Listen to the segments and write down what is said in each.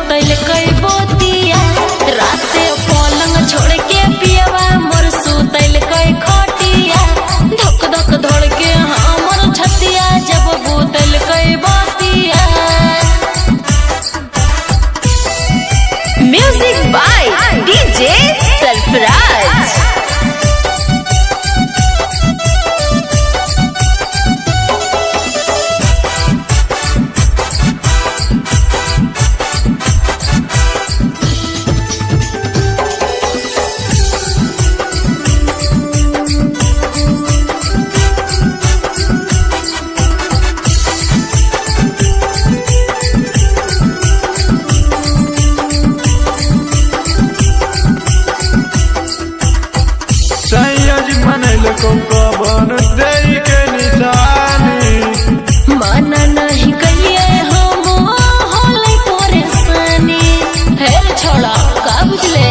बूतल कई बोतिया राते पलंग छोड़ के पियवा मोर सुतल कई खटिया धक धक धड़ के हमर छतिया जब बूतल कई बोतिया। Music by DJ Sarfaraz. कौन दे के निशानी माना नहीं कहिए हम होले परेशानी हेर छोड़ा का बुझले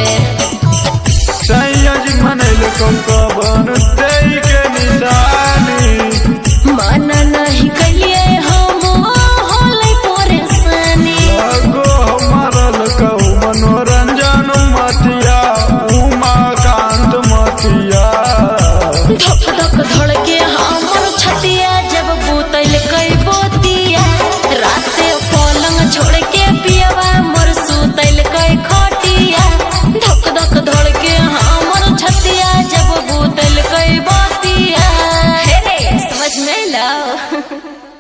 सैयद मनल कौन दे के निशानी माना नहीं कहिए हम होले परेशानी गो मारल कहू मनोरंजन मतिया उमाकांत मतिया धक धक धड़ के हमर छतिया जब बूतल कई बोतिया राते पलंग छोड़ के पियवा मोर सुतल कई खटिया धक धक धड़ के हमर छतिया जब बूतल कई बोतिया। हे समझ में लाओ।